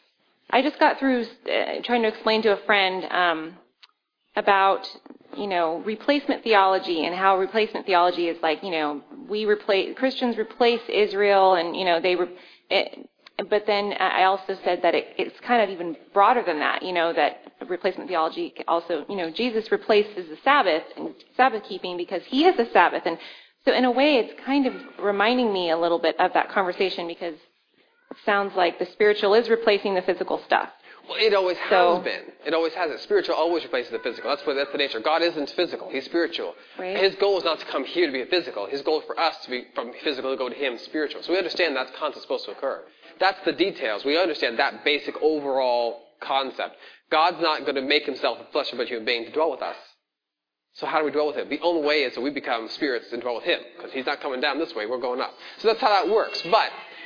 I just got through uh, trying to explain to a friend um, about, you know, replacement theology and how replacement theology is like, you know, we replace Christians replace Israel, and you know they. Re- it, but then I also said that it, it's kind of even broader than that. You know that replacement theology also, you know, Jesus replaces the Sabbath and Sabbath keeping because he is the Sabbath, and so in a way, it's kind of reminding me a little bit of that conversation because it sounds like the spiritual is replacing the physical stuff. Well, it always has So- been. It always has. It. Spiritual always replaces the physical. That's what that's the nature. God isn't physical. He's spiritual. Right. His goal is not to come here to be physical. His goal is for us to be from physical to go to him spiritual. So we understand that's concept supposed to occur. That's the details. We understand that basic overall concept. God's not going to make himself a flesh of a human being to dwell with us. So how do we dwell with him? The only way is that we become spirits and dwell with him. Because he's not coming down this way. We're going up. So that's how that works. But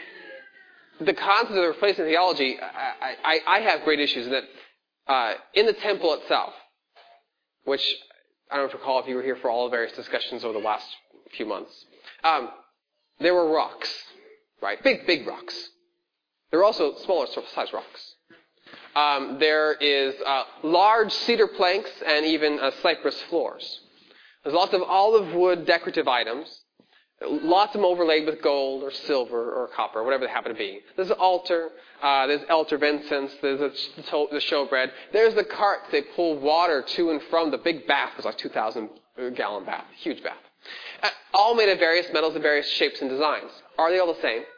the concept of replacement theology, I, I, I have great issues in that uh, in the temple itself, which I don't recall if you were here for all the various discussions over the last few months, um, there were rocks, right? Big, big rocks. There were also smaller size rocks. Um, there is uh, large cedar planks and even uh, cypress floors. There's lots of olive wood decorative items. Lots of them overlaid with gold or silver or copper, whatever they happen to be. There's an altar. Uh, there's altar of incense. There's a, the showbread. There's the carts. They pull water to and from the big bath. It was like two thousand gallon bath. Huge bath. Uh, all made of various metals and various shapes and designs. Are they all the same?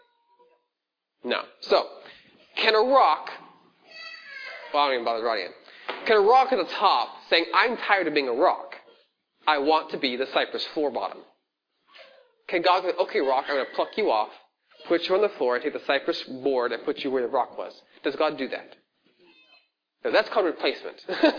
No. So, can a rock... Well, I don't even bother writing it. Can a rock at the top saying, I'm tired of being a rock. I want to be the cypress floor bottom. Can God go, okay, rock, I'm going to pluck you off, put you on the floor, and take the cypress board and put you where the rock was? Does God do that? No, that's called replacement.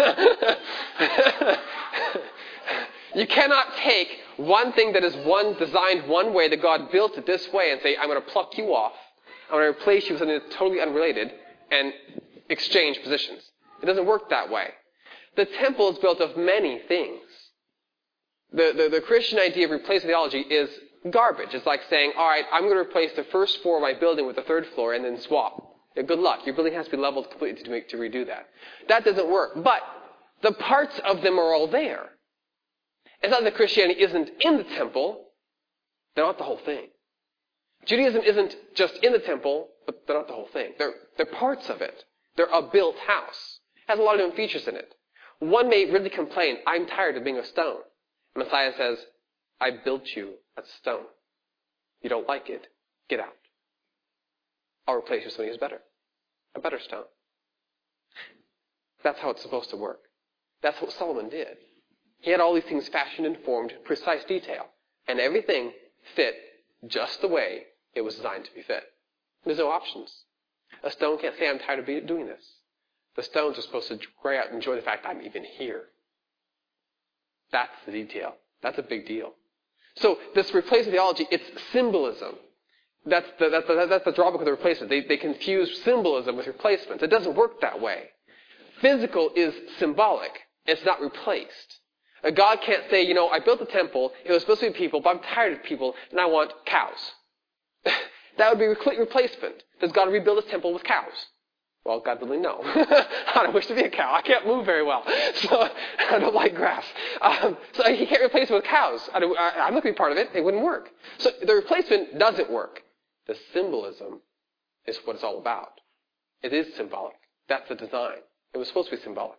You cannot take one thing that is one designed one way, that God built it this way, and say, I'm going to pluck you off, I'm going to replace you with something that's totally unrelated, and exchange positions. It doesn't work that way. The temple is built of many things. The, the, the Christian idea of replacement theology is garbage. It's like saying, all right, I'm going to replace the first floor of my building with the third floor and then swap. Yeah, good luck. Your building has to be leveled completely to, make, to redo that. That doesn't work. But the parts of them are all there. It's not that Christianity isn't in the temple. They're not the whole thing. Judaism isn't just in the temple, but they're not the whole thing. They're, they're parts of it. They're a built house. It has a lot of different features in it. One may really complain, I'm tired of being a stone. Messiah says, I built you as a stone. You don't like it. Get out. I'll replace you with something who's better. A better stone. That's how it's supposed to work. That's what Solomon did. He had all these things fashioned and formed in precise detail. And everything fit just the way it was designed to be fit. There's no options. A stone can't say, I'm tired of doing this. The stones are supposed to cry out and enjoy the fact I'm even here. That's the detail. That's a big deal. So this replacement theology, it's symbolism. That's the, that's the, that's the drawback of the replacement. They, they confuse symbolism with replacement. It doesn't work that way. Physical is symbolic. It's not replaced. A God can't say, you know, I built the temple, it was supposed to be people, but I'm tired of people, and I want cows. That would be a replacement. Does God rebuild his temple with cows? Well, God willing, no. I don't wish to be a cow. I can't move very well. So I don't like grass. Um, so he can't replace it with cows. I don't, I, I'm not going to be part of it. It wouldn't work. So the replacement doesn't work. The symbolism is what it's all about. It is symbolic. That's the design. It was supposed to be symbolic.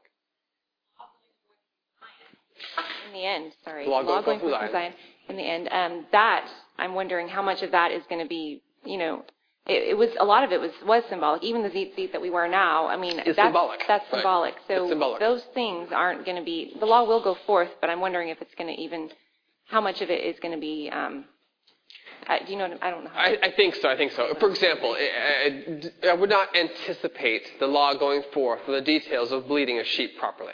In the end, sorry. The law going going forth forth from from Zion. Zion. In the end, um, that, I'm wondering how much of that is going to be, you know, it, it was, a lot of it was, was symbolic. Even the tzitzit that we wear now, I mean, It's that's symbolic. That's Right. symbolic. So It's symbolic. those things aren't going to be, the law will go forth, but I'm wondering if it's going to even, how much of it is going to be, um, I, do you know what I, I don't know. How I, I think so. I think so. For example, I, I, I would not anticipate the law going forth for the details of bleeding a sheep properly.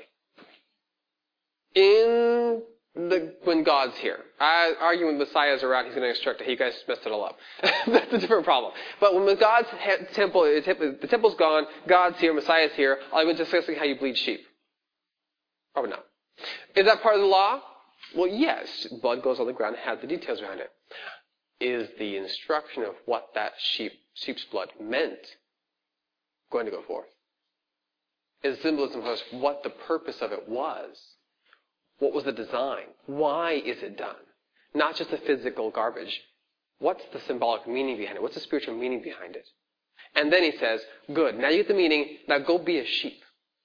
In the, when God's here, I argue when Messiah's around, he's going to instruct. Hey, you guys messed it all up. That's a different problem. But when God's temple, the temple's gone, God's here, Messiah's here, I'll be discussing how you bleed sheep. Probably not. Is that part of the law? Well, yes. Blood goes on the ground and has the details behind it. Is the instruction of what that sheep, sheep's blood meant going to go forth? Is symbolism of what the purpose of it was? What was the design? Why is it done? Not just the physical garbage. What's the symbolic meaning behind it? What's the spiritual meaning behind it? And then he says, good, now you get the meaning, now go be a sheep.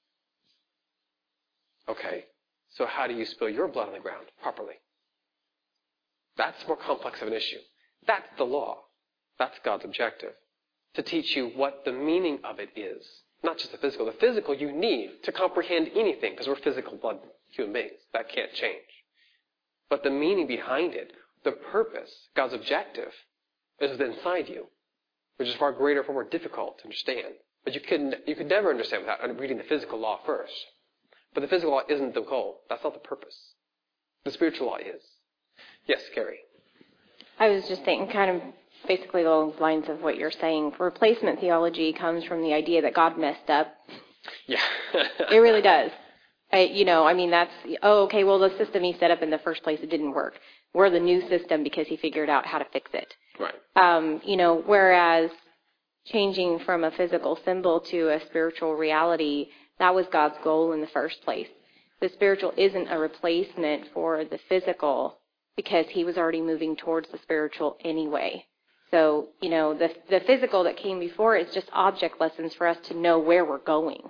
Okay, so how do you spill your blood on the ground properly? That's more complex of an issue. That's the law. That's God's objective. To teach you what the meaning of it is. Not just the physical. The physical you need to comprehend anything because we're physical blood human beings. That can't change. But the meaning behind it, the purpose, God's objective, is inside you, which is far greater, far more difficult to understand. But you could, you could never understand without reading the physical law first. But the physical law isn't the goal. That's not the purpose. The spiritual law is. Yes, Carrie. I was just thinking kind of basically along the lines of what you're saying. Replacement theology comes from the idea that God messed up. Yeah. It really does. I, you know, I mean, that's, oh, okay, well, the system he set up in the first place, it didn't work. We're the new system because he figured out how to fix it. Right. Um, you know, whereas changing from a physical symbol to a spiritual reality, that was God's goal in the first place. The spiritual isn't a replacement for the physical because he was already moving towards the spiritual anyway. So, you know, the the physical that came before is just object lessons for us to know where we're going.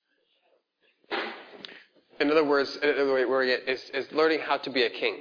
In other words, another way where it is, is learning how to be a king.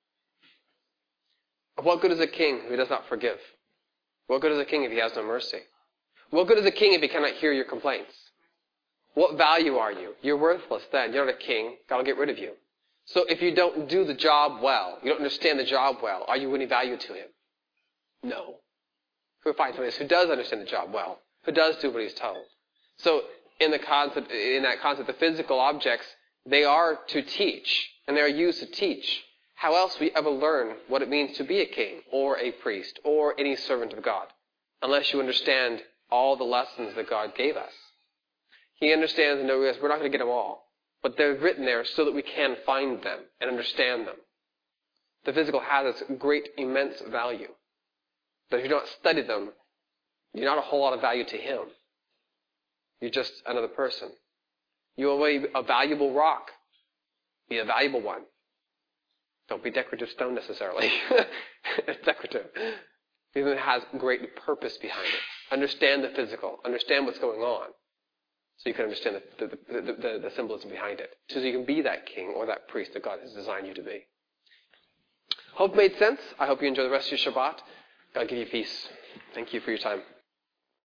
What good is a king if he does not forgive? What good is a king if he has no mercy? What good is a king if he cannot hear your complaints? What value are you? You're worthless then. You're not a king. God will get rid of you. So if you don't do the job well, you don't understand the job well, are you any value to him? No. Who finds somebody who does understand the job well, who does do what he's told. So in the concept, in that concept, the physical objects, they are to teach, and they are used to teach. How else will you ever learn what it means to be a king, or a priest, or any servant of God, unless you understand all the lessons that God gave us? He understands and knows we're not going to get them all, but they're written there so that we can find them and understand them. The physical has its great, immense value. But if you don't study them, you're not a whole lot of value to him. You're just another person. You will be a valuable rock. Be a valuable one. Don't be decorative stone necessarily. It's decorative. Because it has great purpose behind it. Understand the physical. Understand what's going on. So you can understand the, the, the, the, the symbolism behind it. So you can be that king or that priest that God has designed you to be. Hope it made sense. I hope you enjoy the rest of your Shabbat. God give you peace. Thank you for your time.